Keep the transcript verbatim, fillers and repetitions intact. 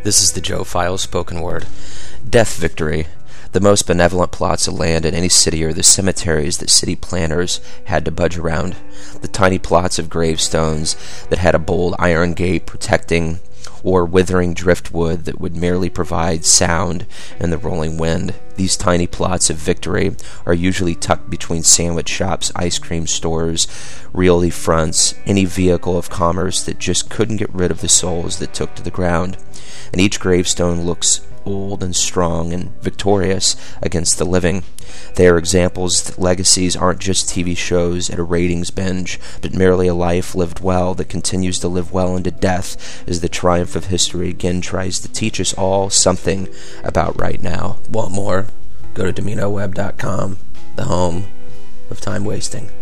This is the Joe Files spoken word. Death Victory. The most benevolent plots of land in any city are the cemeteries that city planners had to budge around. The tiny plots of gravestones that had a bold iron gate protecting, or withering driftwood that would merely provide sound in the rolling wind. These tiny plots of victory are usually tucked between sandwich shops, ice cream stores, realty fronts, any vehicle of commerce that just couldn't get rid of the souls that took to the ground. And each gravestone looks old and strong and victorious against the living. They are examples that legacies aren't just T V shows at a ratings binge, but merely a life lived well that continues to live well into death as the triumph of history again tries to teach us all something about right now. Want more? Go to Domino Web dot com, the home of time wasting.